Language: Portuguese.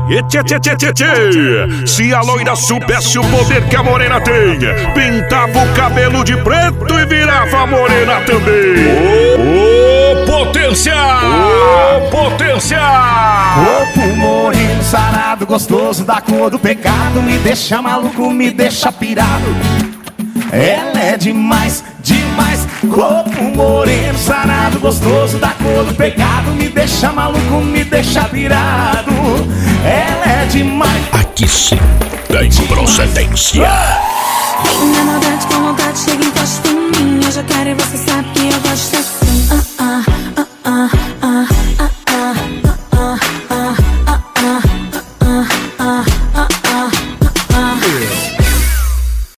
E tchê, tchê, tchê, tchê, tchê. Se a loira soubesse o poder que a morena tem, pintava o cabelo de preto e virava morena também. Ô, potência! Ô, potência! Corpo moreno, sarado, gostoso, da cor do pecado, me deixa maluco, me deixa pirado. Ela é demais, demais. Corpo moreno, sarado, gostoso, da cor do pecado, me deixa maluco, me deixa pirado. Ela é demais. Aqui sim tem procedência. Na maldade, com vontade, chega e encosta em mim. Eu já quero e você sabe que eu gosto assim.